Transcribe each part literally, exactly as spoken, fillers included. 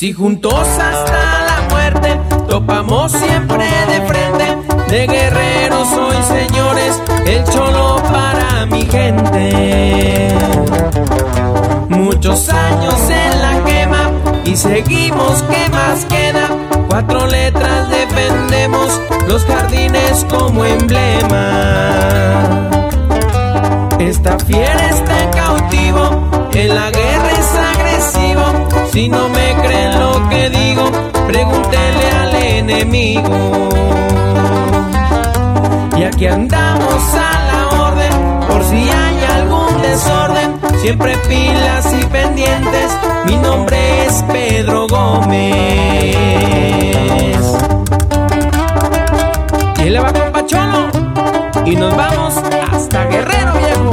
Si juntos hasta la muerte topamos siempre de frente, de guerreros soy, señores, el cholo para mi gente. Muchos años en la quema y seguimos, ¿qué más queda? Cuatro letras defendemos, los jardines como emblema. Esta fiera está cautivo, en la guerra es agresivo. Si no me creen lo que digo, pregúntele al enemigo. Y aquí andamos a la orden, por si hay algún desorden, siempre pilas y pendientes. Mi nombre es Pedro Gómez. Y le va con Pacholo y nos vamos hasta Guerrero Viejo.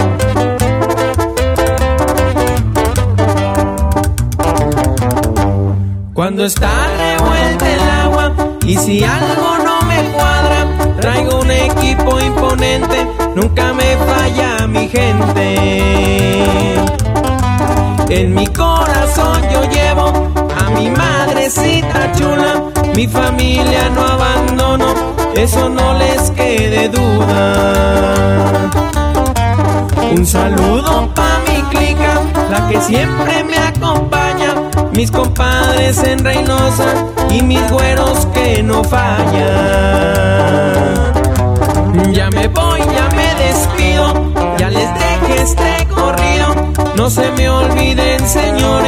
Cuando está revuelta el agua y si algo no me cuadra, traigo un equipo imponente, nunca me falla mi gente. En mi corazón yo llevo a mi madrecita chula, mi familia no abandono, eso no les quede duda. Un saludo pa' mi clica, la que siempre me acompaña, mis compadres en Reynosa y mis güeros que no fallan. Ya me voy, ya me despido, ya les dejé este corrido, no se me olviden, señor,